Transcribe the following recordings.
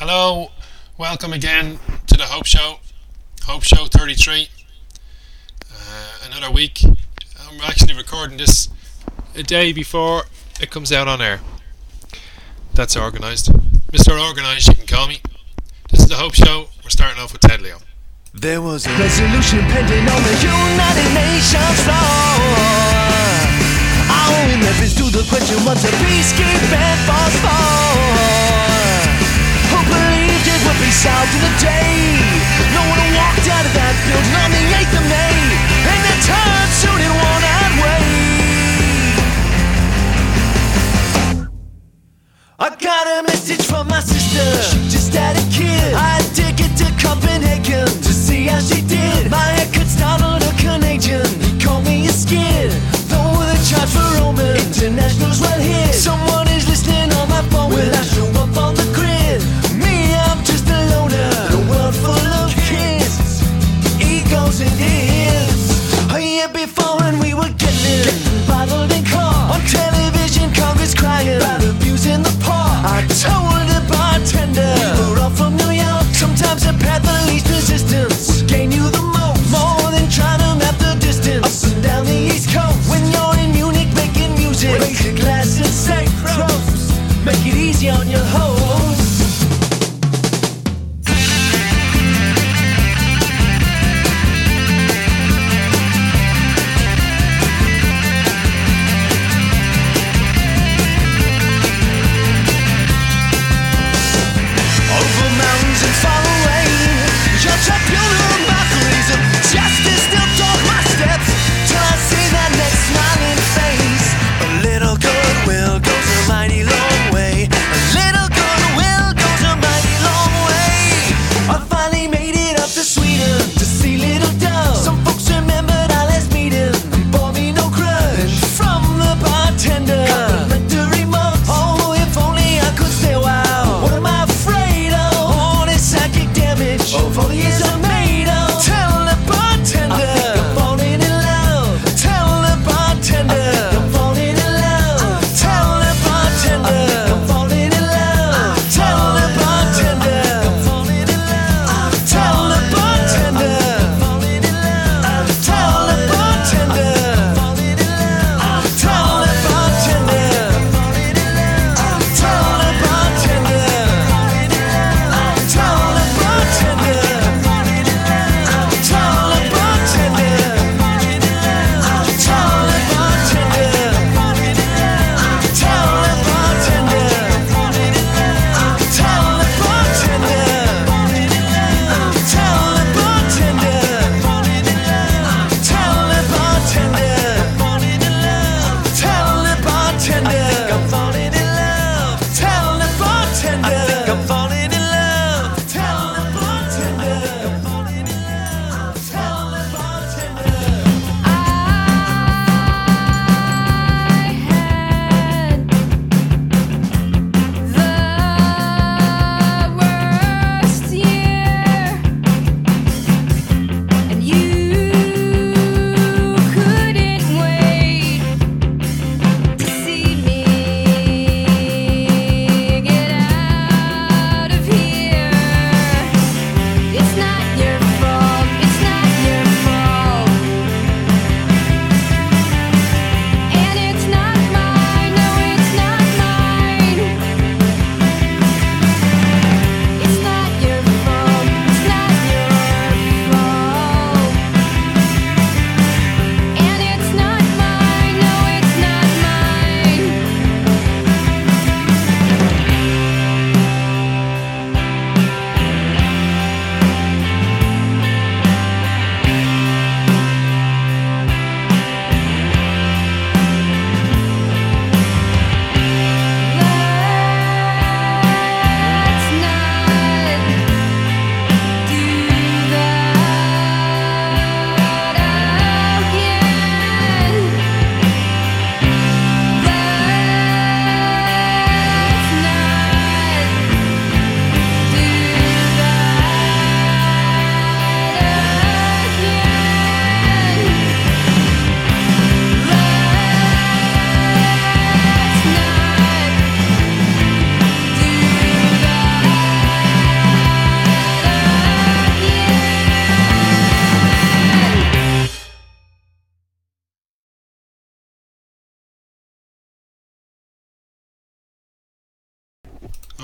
Hello, welcome again to the Hope Show, Hope Show 33. Another week. I'm actually recording this a day before it comes out on air. That's organised. Mr. Organised, you can call me. This is the Hope Show. We're starting off with Ted Leo. There was a resolution pending on the United Nations floor. Our only methods to the question, what's a peacekeeping force for? Who believed it would be solved in a day? No one walked out of that building on the 8th of May, and they turned soon in one-eyed way. I got a message from my sister. She just had a kid. I had to get to Copenhagen to see how she did. My haircut startled a Canadian. He called me a skid. Though the charge for Roman internationals well here. Someone is listening on my phone. Will I show up on the grid? Me, I'm just a loner. A world full of kids, egos and hits. A year before when we were getting bottled and caught on television, Congress crying about abuse in the park. I told the bartender we were all from New York. Sometimes the path of least resistance would gain you the most, more than trying to map the distance up and down the East Coast. When you're in Munich making music, raise your glass and say prost. Make it easy on your host. Mighty long way. A little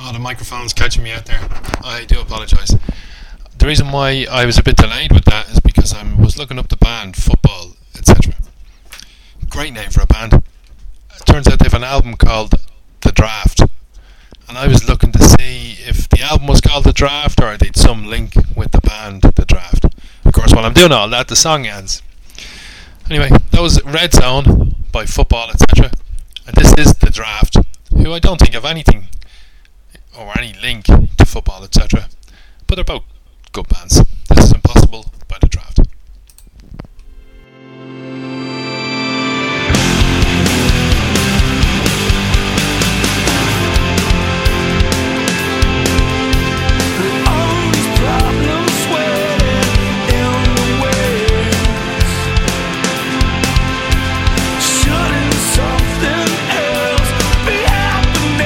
Oh, the microphone's catching me out there. I do apologise. The reason why I was a bit delayed with that is because I was looking up the band Football, etc. Great name for a band. It turns out they have an album called The Draft, and I was looking to see if the album was called The Draft or they'd some link with the band The Draft. Of course, while I'm doing all that, the song ends. Anyway, that was Red Zone by Football, etc. And this is The Draft, who I don't think have anything or any link to Football, etc. But they're both good bands. This is Impossible by The Draft.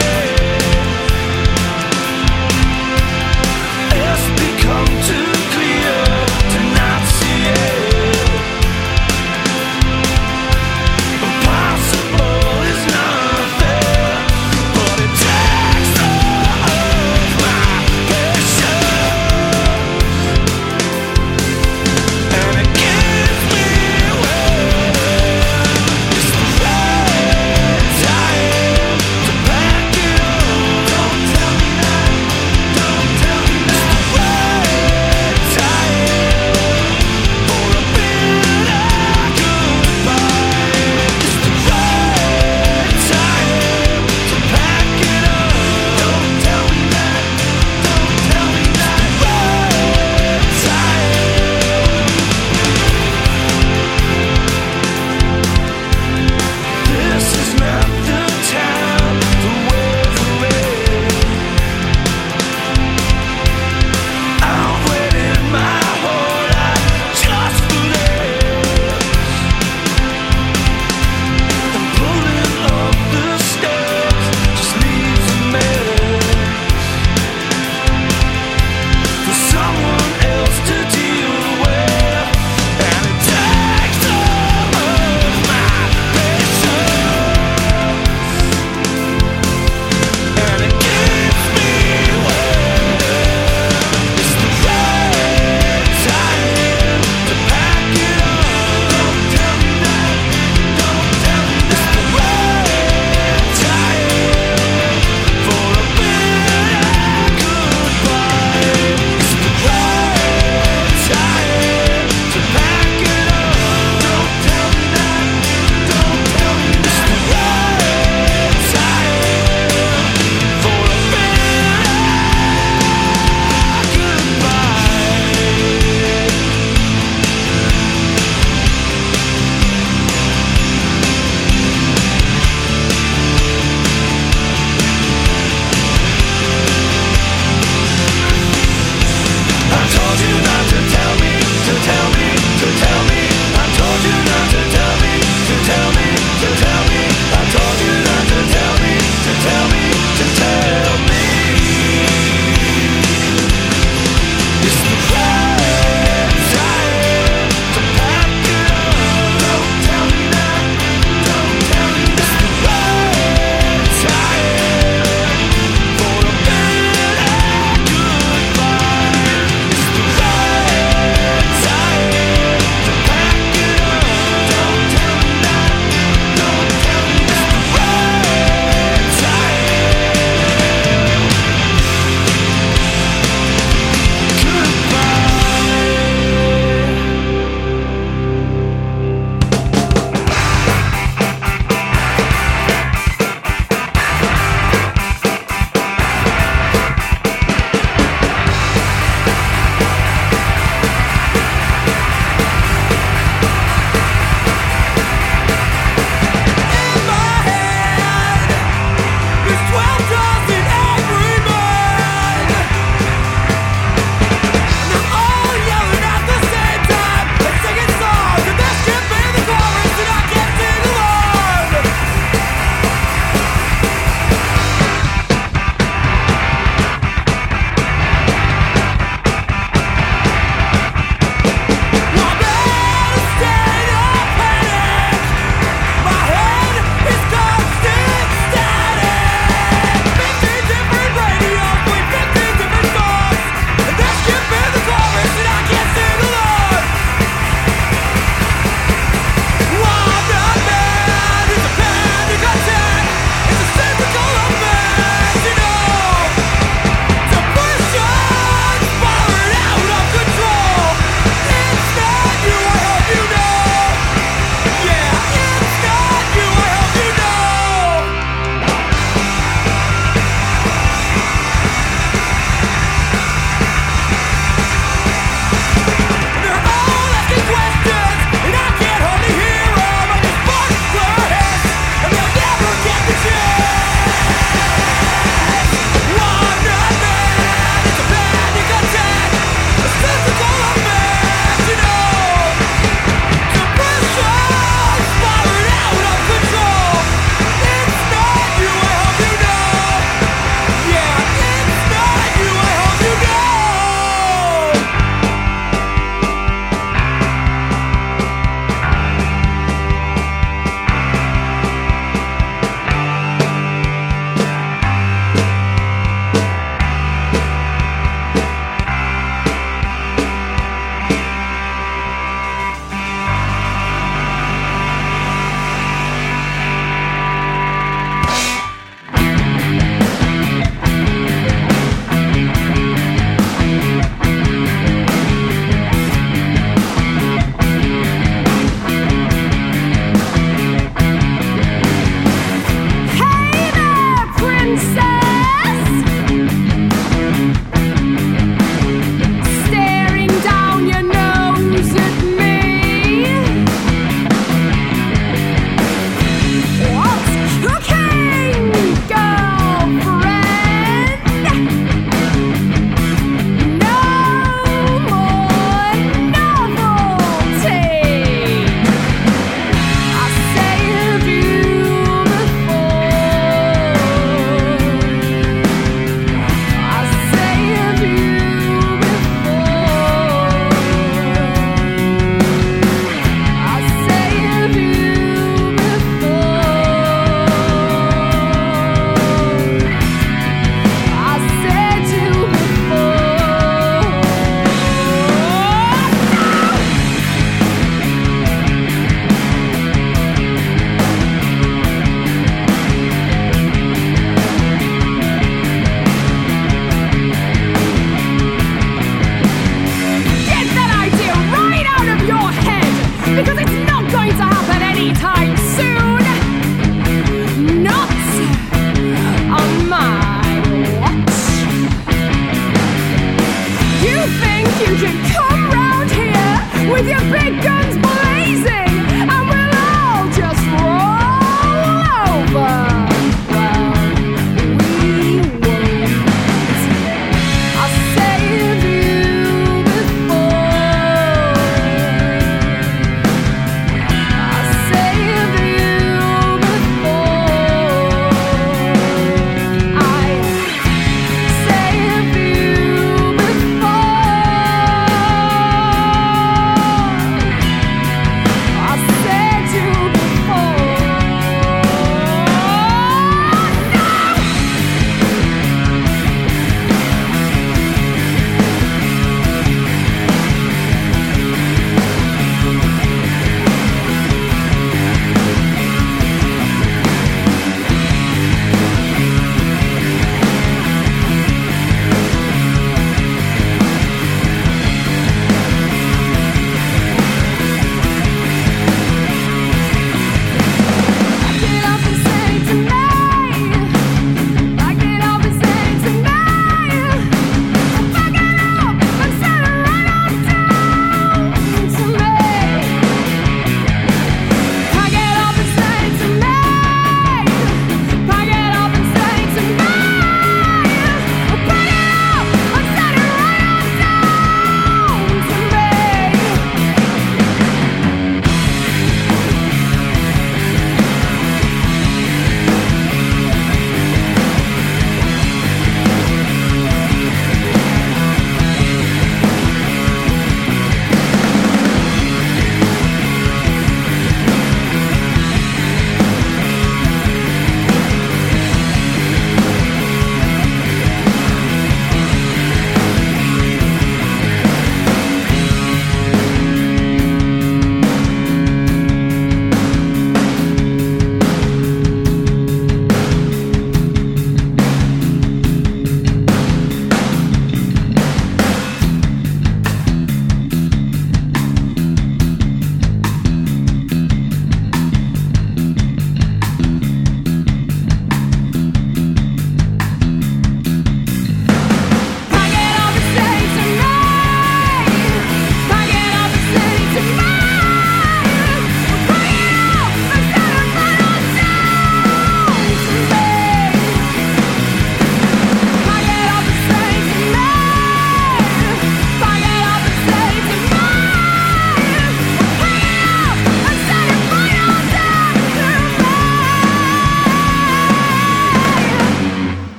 Too clear.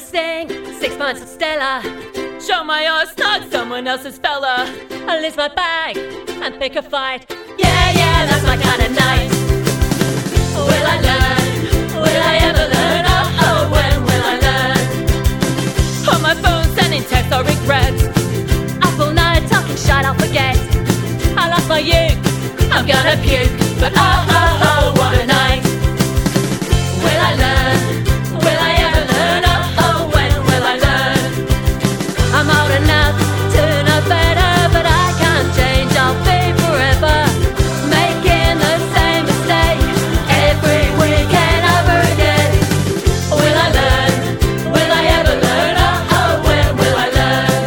sing 6 months of Stella. Show my ass, not someone else's fella. I'll lose my bag and pick a fight. Yeah, yeah, that's my kind of night. Will I learn? Will I ever learn? Oh, oh, when will I learn? On my phone sending texts or regrets. Up all night talking shit I'll forget. I lost my youth, I'm gonna puke. But oh, oh, oh, what a night. Will I learn? Will I ever learn? Oh, oh, when will I learn? I'm old enough to know better, but I can't change, I'll be forever making the same mistake every weekend over again. Will I learn? Will I ever learn? Oh, oh, when will I learn?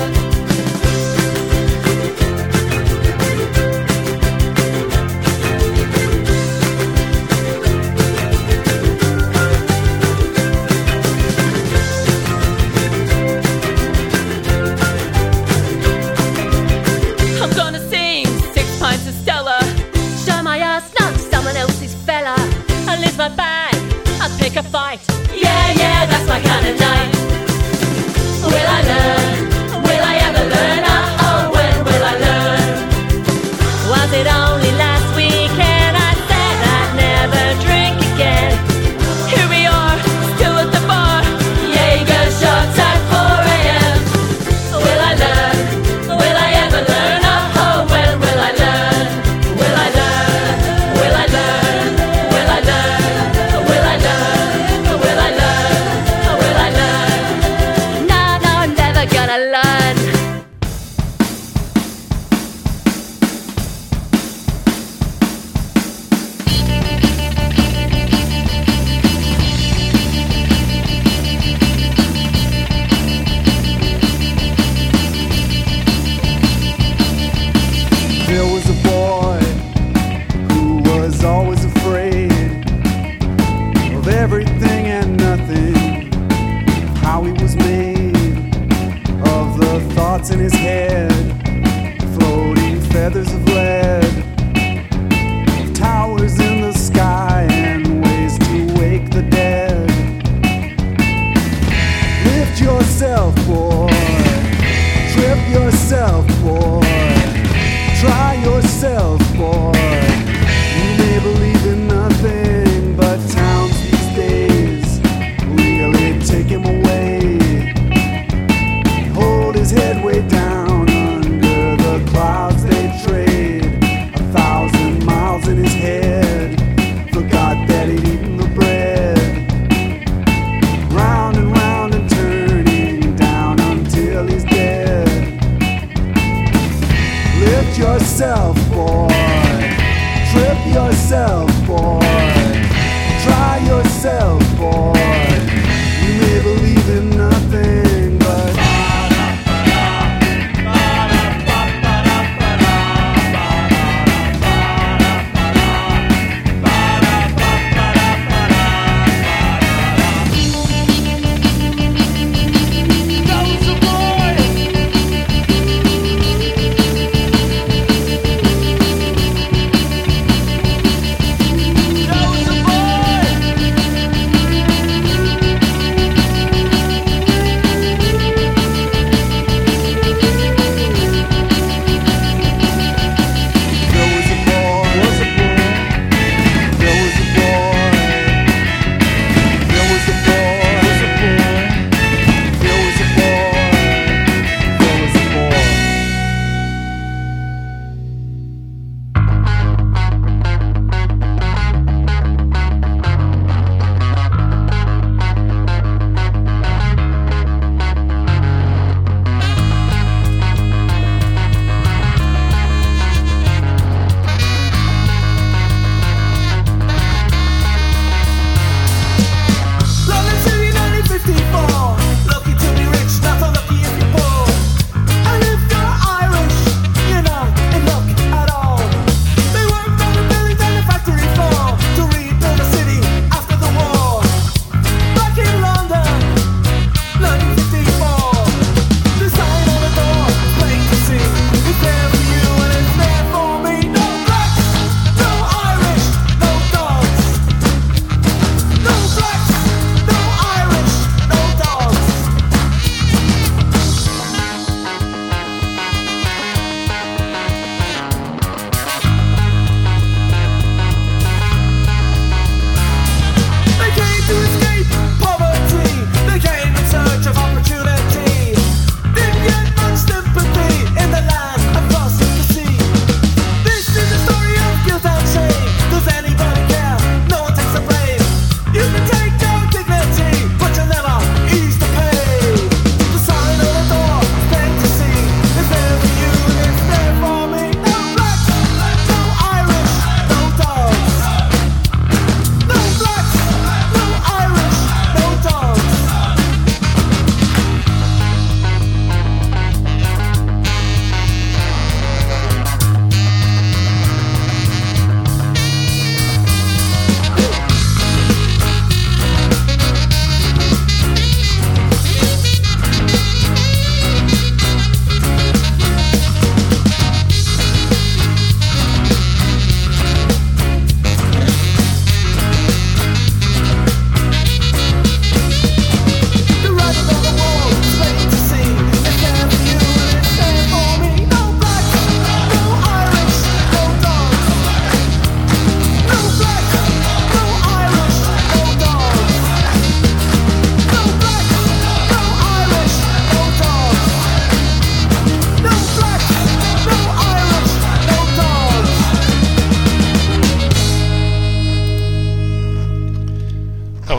I'm gonna sing 6 pints of Stella. Show my ass, not someone else's fella. I'll lose my bag, I'll pick a fight. Yeah, yeah, that's my kind of night. Will I learn? Will I ever learn? Oh, oh, when will I learn? Was it only last weekend I said I'd never drink again? Here we are, still at the bar. Jaeger shots at 4 a.m. Will I learn? Will I ever learn? Oh, oh, when will I learn? Will I learn? Will I learn? Will I learn? Will I learn? Will I learn? Will I learn? No, no, never gonna learn. There was a boy who was always afraid of everything and nothing, of how he was made, of the thoughts in his head, floating feathers of lead, of towers in the sky and ways to wake the dead. Lift yourself, boy, trip yourself, boy. Try yourself, boy. You may believe in nothing but towns these days really take him away. Hold his head way down under the clouds they trade.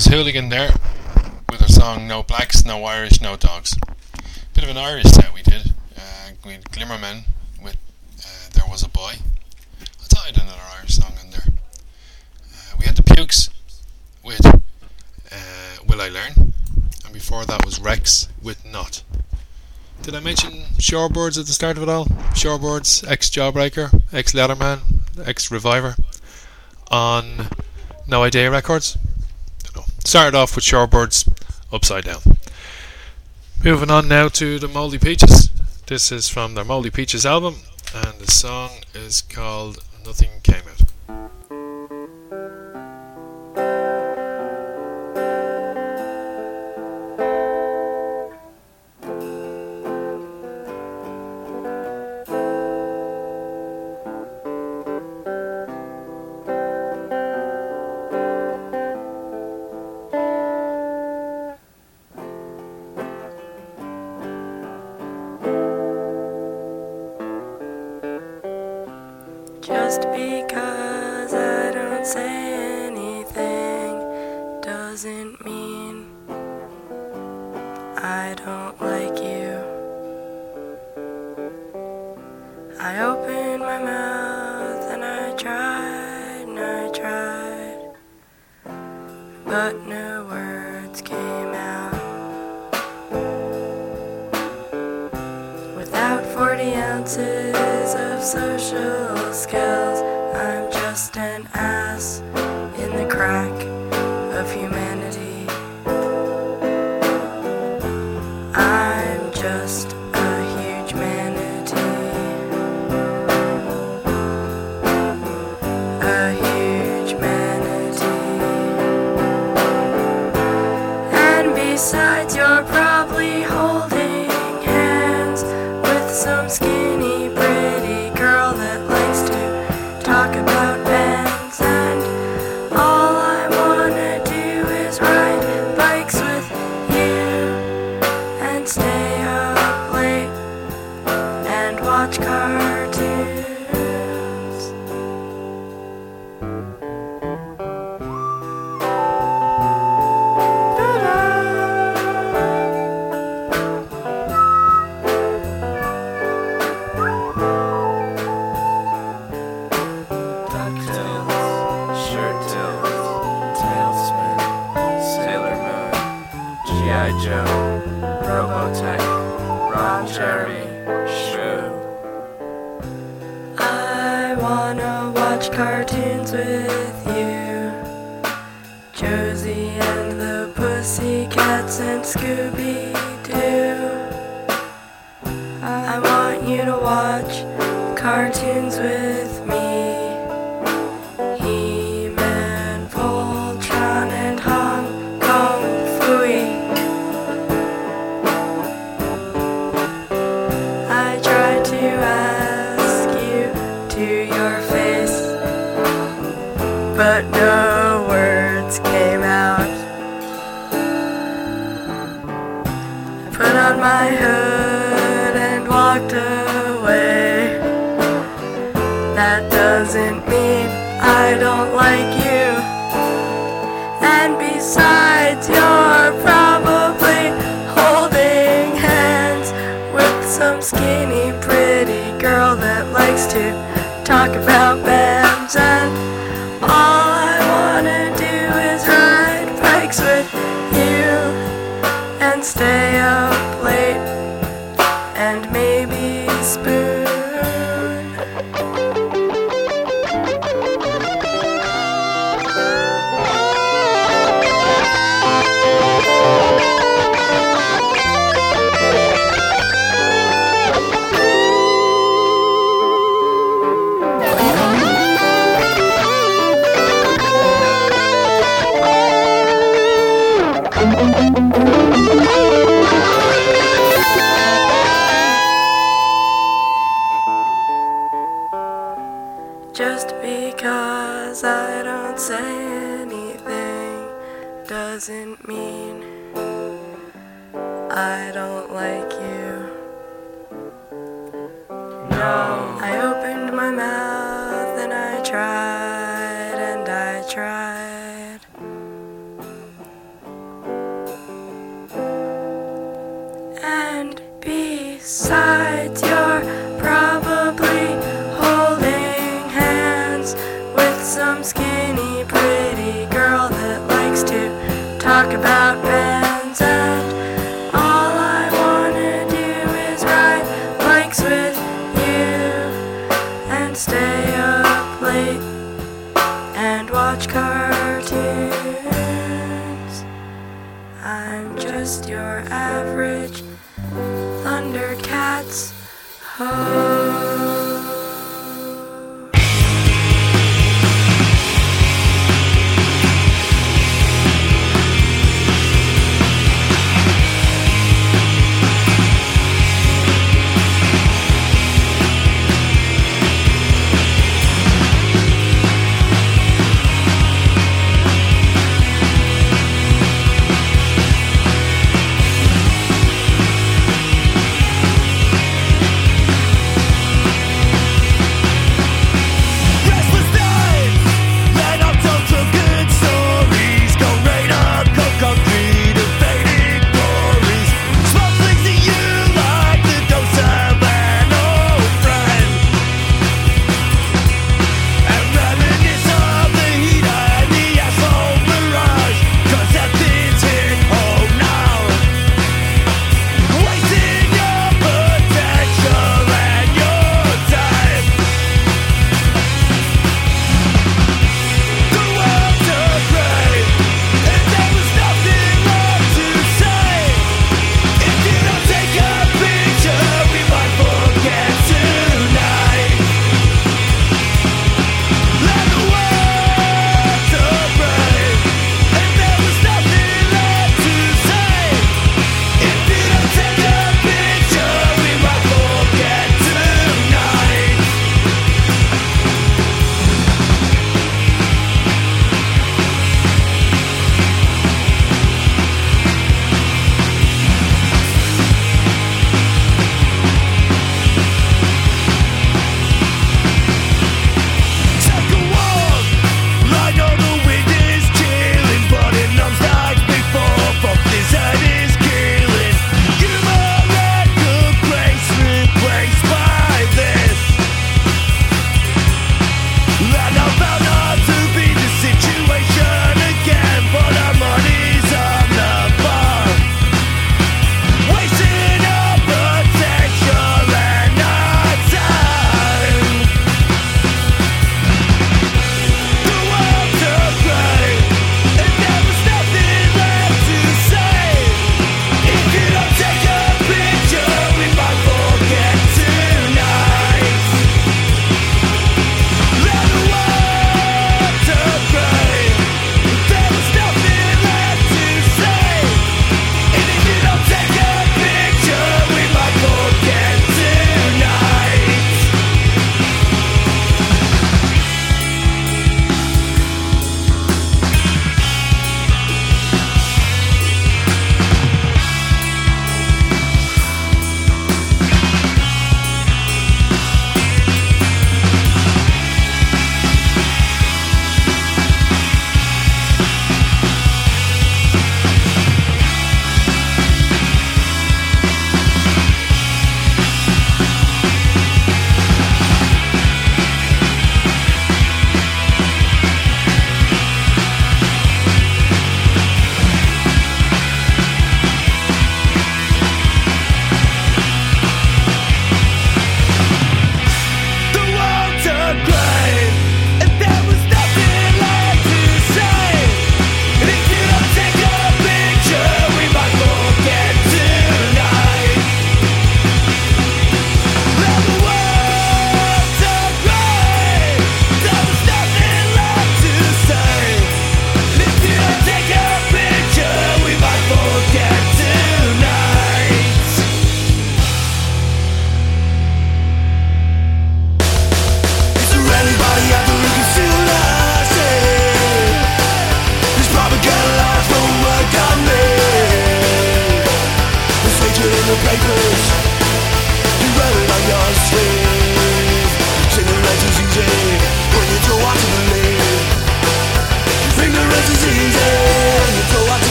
was Hooligan there with our song No Blacks, No Irish, No Dogs. Bit of an Irish set we did. We had Glimmerman with There Was a Boy. I thought I had another Irish song in there. We had the Pukes with Will I Learn, and before that was Rex with Not. Did I mention Shorebirds at the start of it all? Shorebirds, ex-Jawbreaker, ex-Leatherman, ex-Reviver on No Idea Records. Dunno. Started off with Shorebirds, Upside Down. Moving on now to the Mouldy Peaches. This is from their Mouldy Peaches album, and the song is called Nothing Came Out. Just because I don't say anything doesn't mean I don't like you. I opened my mouth and I tried, but no words came out. Without 40 ounces of social skills, I'm just an ass in the crack of humanity. I'm just a huge manatee, a huge manatee. And besides, you're probably holding hands with some skinny pretty girl that likes to talk about bands, and all I wanna do is ride bikes with you and stay up late and watch cartoons. Joe, Robotech, Ron Jeremy, Shrew. I wanna watch cartoons with you, Josie and the Pussycats and Scooby-Doo. I want you to watch cartoons with me, He-Man, Voltron, and Hong Kong Phooey. I tried to ask you to your face, but no words came out. I put on my hood and walked away. That doesn't mean I don't like you. And besides, you're probably holding hands with some skinny pretty girl that likes to talk about bands, and all I wanna do is ride bikes with you and stay up late and maybe spoon. Just because I don't say anything doesn't mean I don't like you. No. I opened my mouth and I tried, Besides, you're probably holding hands with some skinny pretty girl that likes to talk about bands, and all I wanna do is ride bikes with you and stay up late and watch cartoons. I'm just your average Thundercats ho.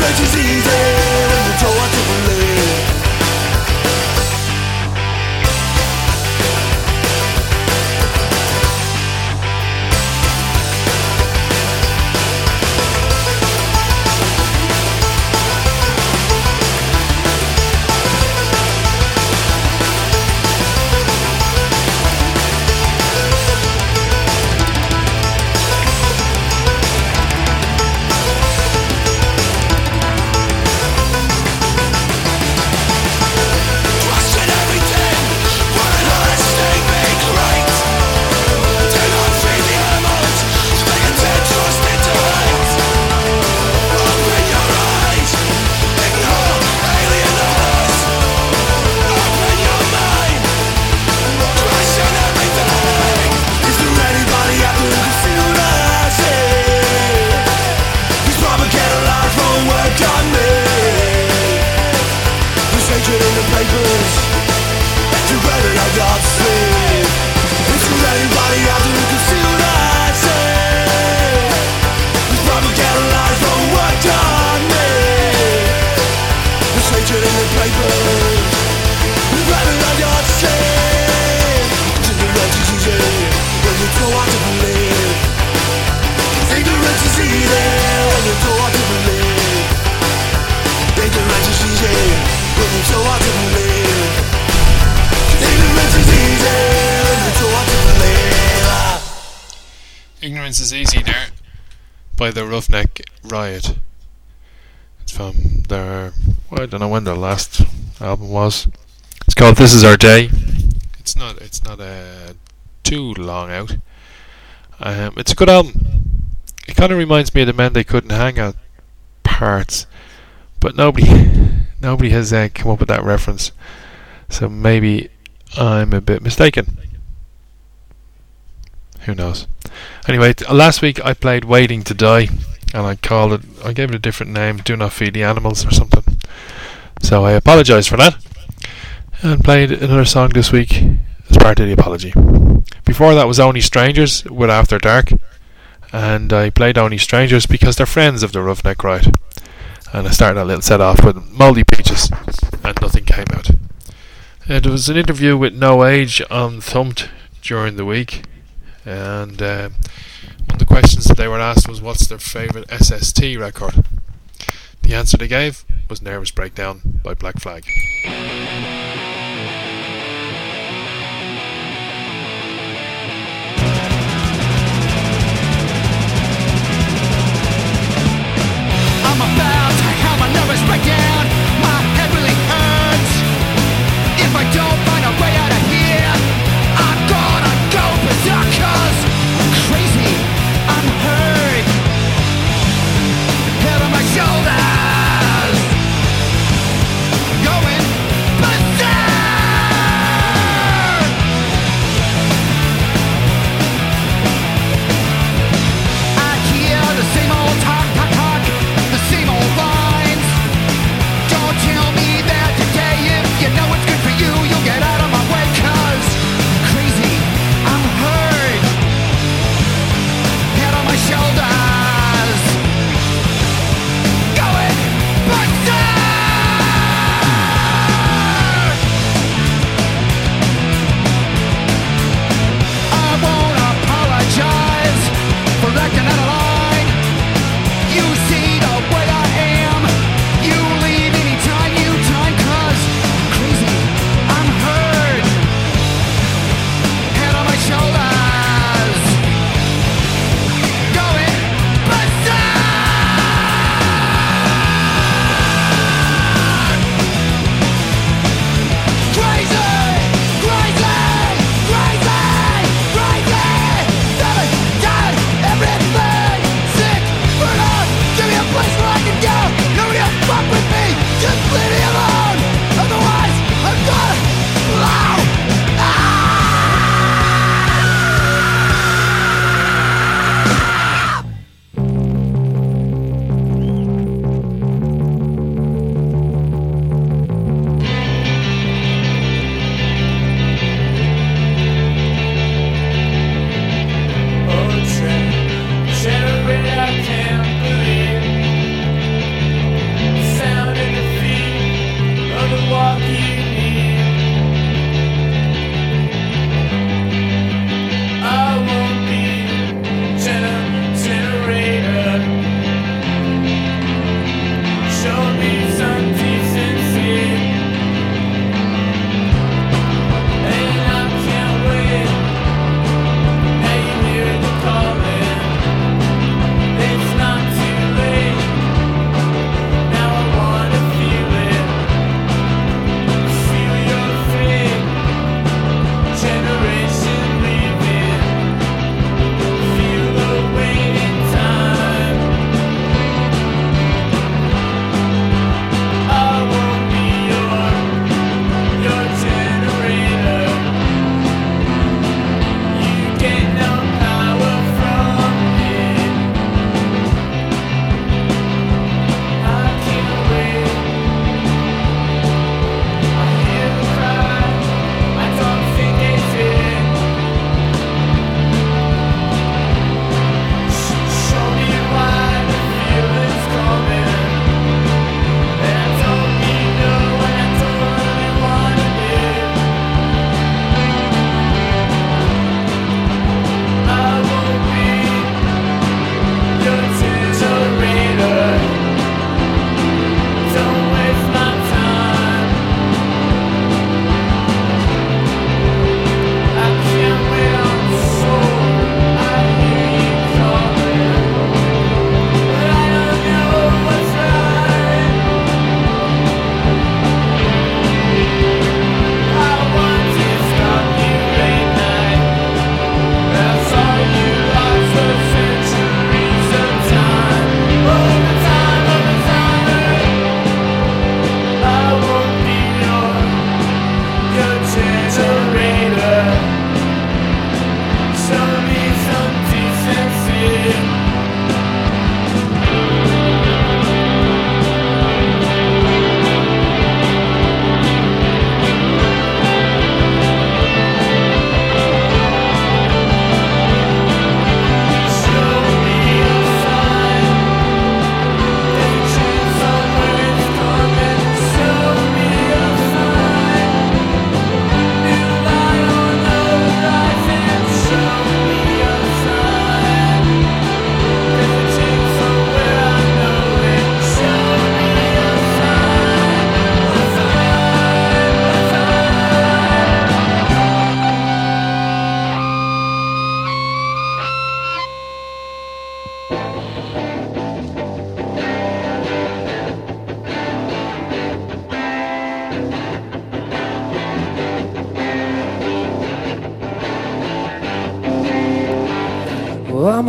Ignorance is easy when you're told what to believe. Ignorance is Easy there by the Roughneck Riot. It's from their, well, I don't know when their last album was. It's called This Is Our Day. It's not too long out. It's a good album. It kind of reminds me of the Men They Couldn't Hang at parts, but nobody has come up with that reference. So maybe I'm a bit mistaken. Who knows? Anyway, last week I played Waiting to Die, and I gave it a different name, Do Not Feed the Animals or something. So I apologise for that, and played another song this week as part of the apology. Before that was Only Strangers with After Dark, and I played Only Strangers because they're friends of the Roughneck Riot. And I started that little set off with Mouldy Peaches, and nothing came out. There was an interview with No Age on Thumped during the week, and one of the questions that they were asked was, what's their favourite SST record? The answer they gave was Nervous Breakdown by Black Flag. I'm about to have my nervous breakdown. My head really hurts. If I don't find a way out of here, I'm gonna go berserk, 'cause I'm crazy, I'm hurt. Head on my shoulders, going berserk. I hear the same old talk, the same old lines.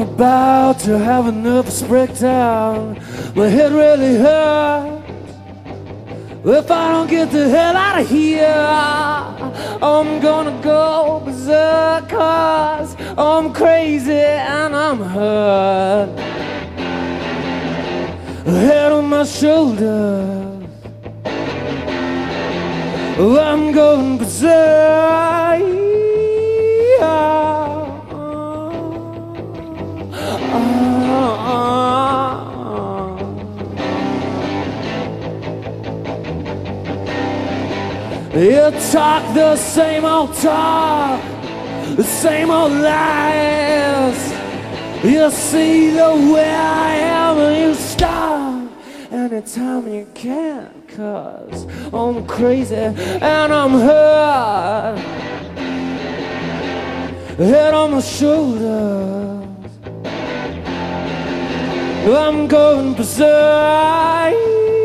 about to have a nervous breakdown. My head really hurts. If I don't get the hell out of here, I'm gonna go berserk, 'cause I'm crazy and I'm hurt. Head on my shoulders, I'm going berserk. You talk the same old talk, the same old lies. You see the way I am and you stop anytime you can, 'cause I'm crazy and I'm hurt. Head on my shoulders, I'm going berserk.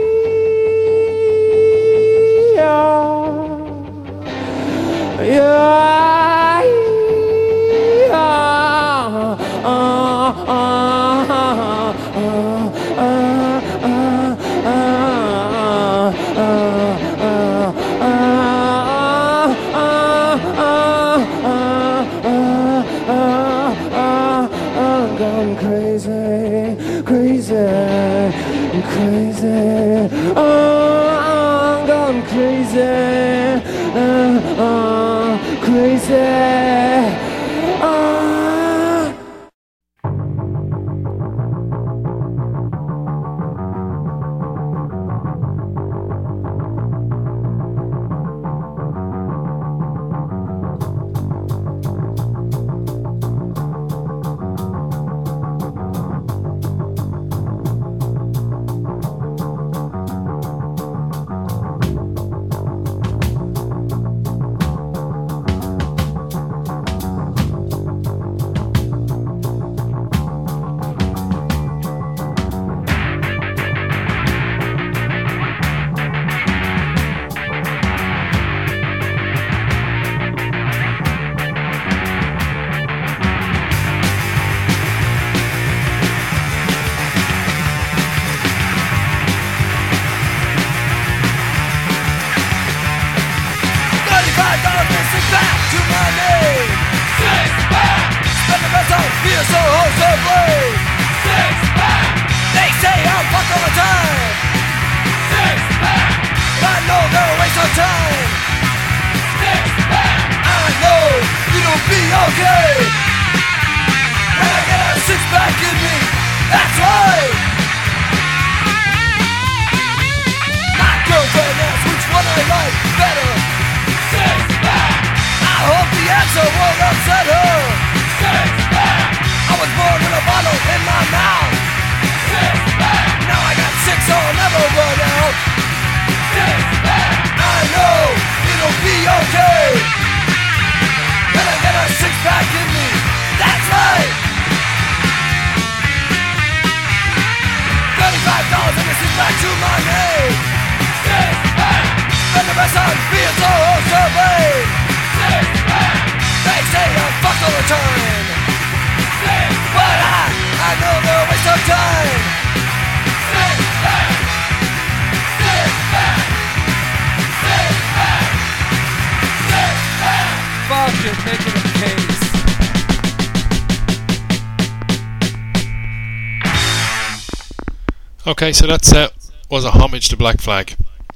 Okay, so that was a homage to Black Flag.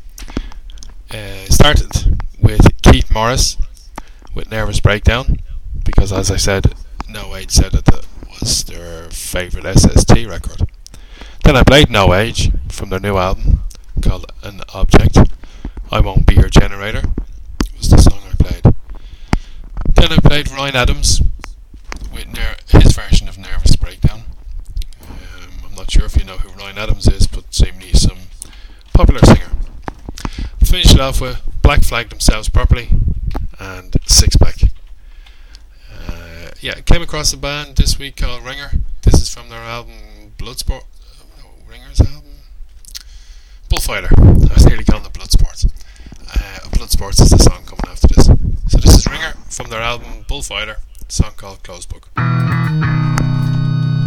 Started with Keith Morris with Nervous Breakdown, because as I said, No Age said that was their favourite SST record. Then I played No Age from their new album called An Object. I Won't Be Your Generator was the song I played. Then I played Ryan Adams with his version of Nervous Breakdown. I'm not sure if you know who Ryan Adams is, but seemingly he's some popular singer. Finished it off with Black Flag themselves properly and Six Pack. Came across a band this week called Ringer. This is from their album Bloodsport. Ringer's album? Bullfighter. I was nearly calling it Bloodsport. Bloodsports is the song coming after this. So this is Ringer from their album Bullfighter, a song called Closed Book.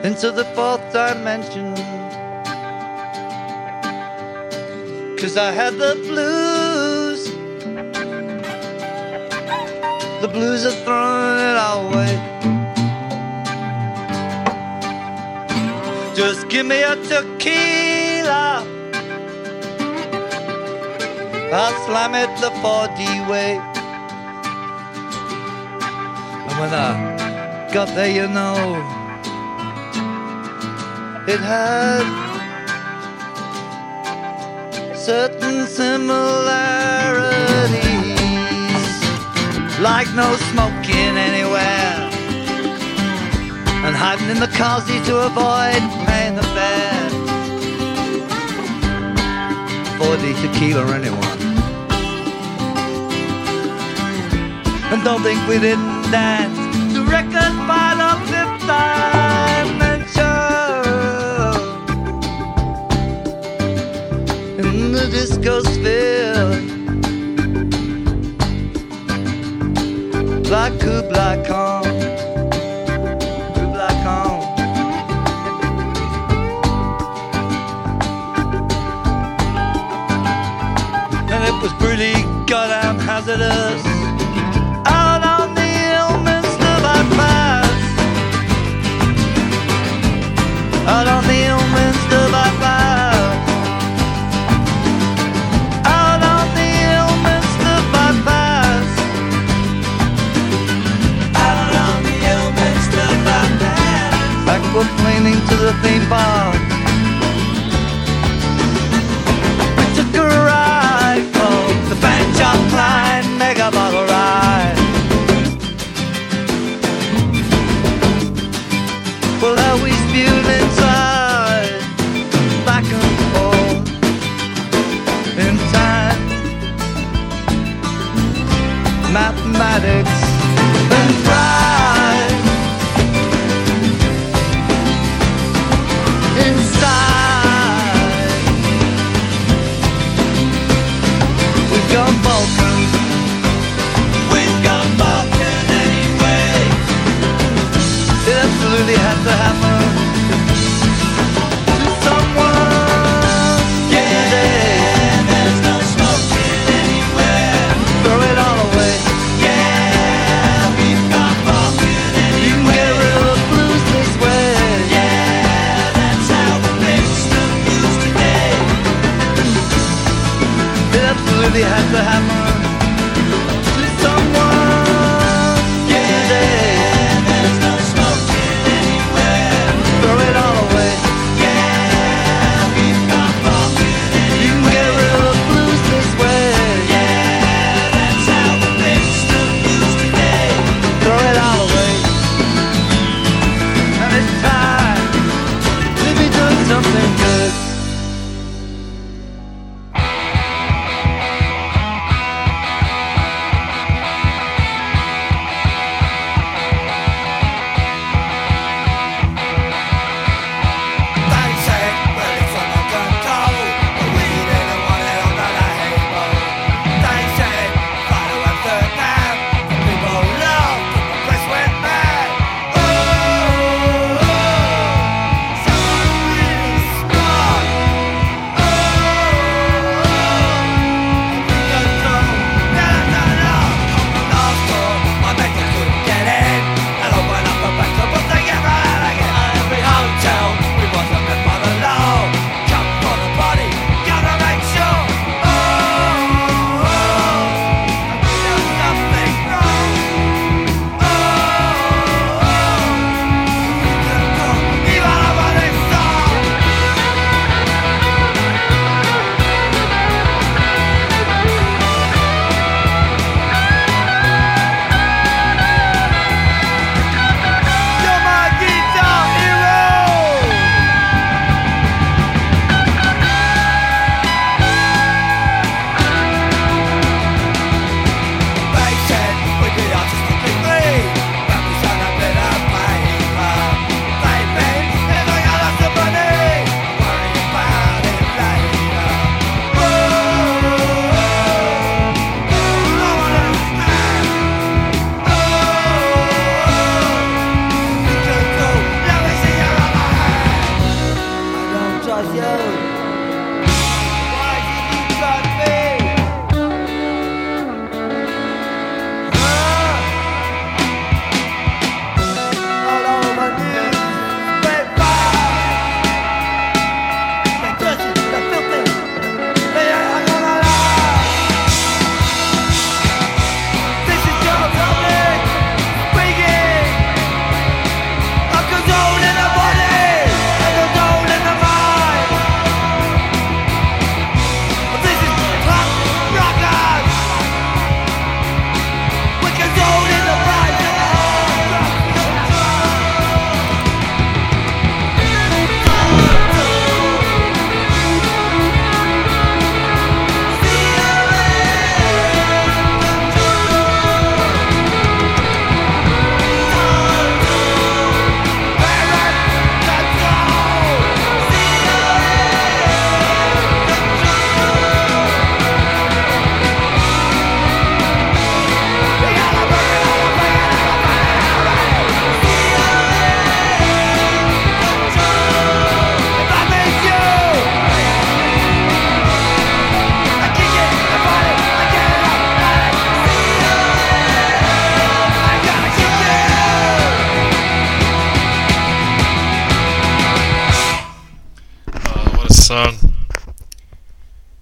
into the fourth dimension. 'Cause I had the blues. The blues are throwing it all away. Just give me a tequila, I'll slam it the 4D way. And when I got there, you know, it had certain similarities, like no smoking anywhere, and hiding in the closet to avoid paying the fare. 4D tequila or anyone. And don't think we didn't dance to records by the fifth dimension. In the disco sphere, like Kublai Khan. Kublai Khan. And it was pretty goddamn hazardous out on the Ilminster bypass. Out on the Ilminster bypass. Out on the Ilminster bypass. Out on the Ilminster bypass. Backward planing to the theme park. We took a ride called the Banjo Klein Mega Bottle Ride. Well, how we spewed inside, back and forth, in time, mathematics and pride.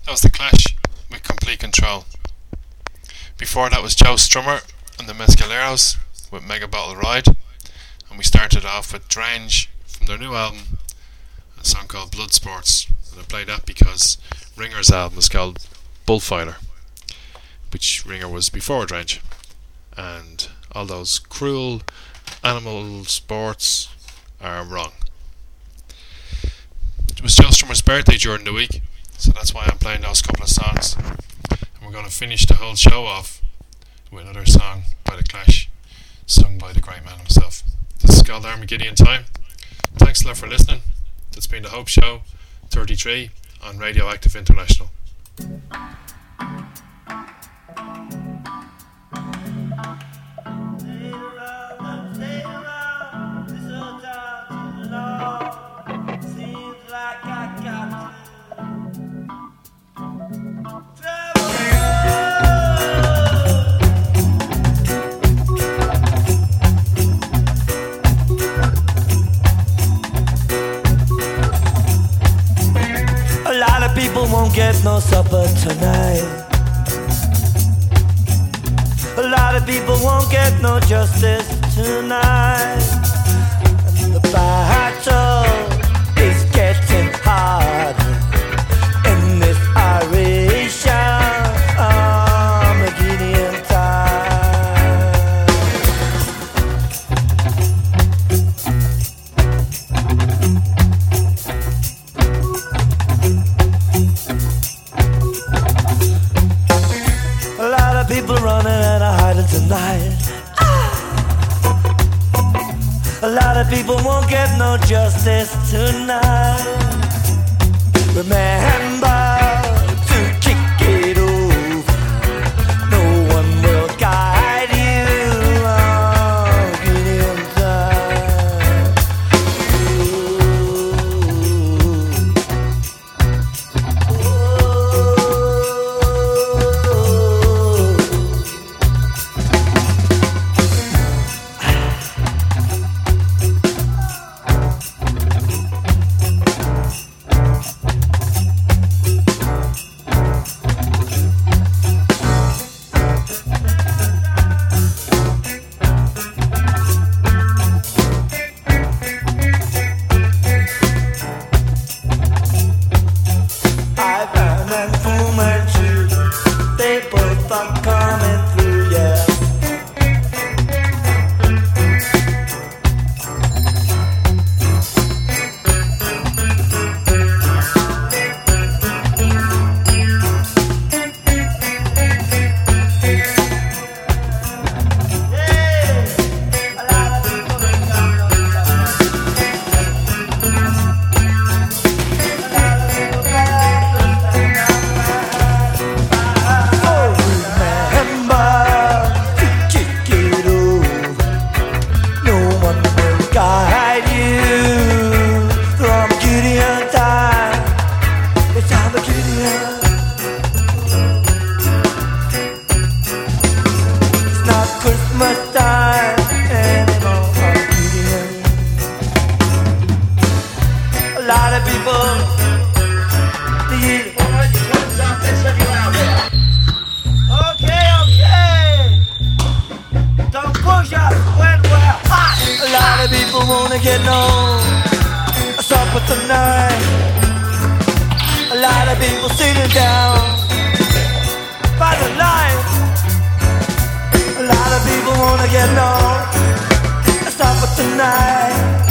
That was The Clash with Complete Control. Before that was Joe Strummer and the Mescaleros with Mega Bottle Ride. And we started off with Drange from their new album, a song called Blood Sports. And I played that because Ringer's album was called Bullfighter, which Ringer was before Drange. And all those cruel animal sports are wrong. It was Joe Strummer's birthday during the week, so that's why I'm playing those couple of songs. And we're going to finish the whole show off with another song by The Clash, sung by the great man himself. This is called Armageddon Time. Thanks a lot for listening. That's been the Hope Show 33 on Radioactive International. People won't get no supper tonight. A lot of people won't get no justice tonight. And the battle is getting harder in this Irish Armageddon people running and hiding tonight. A lot of people won't get no justice tonight. Remember to kick it over. No one will guide you on getting time.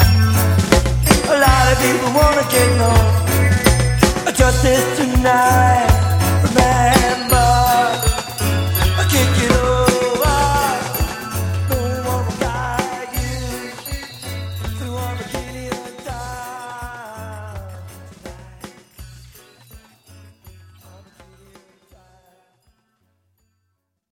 Justice tonight.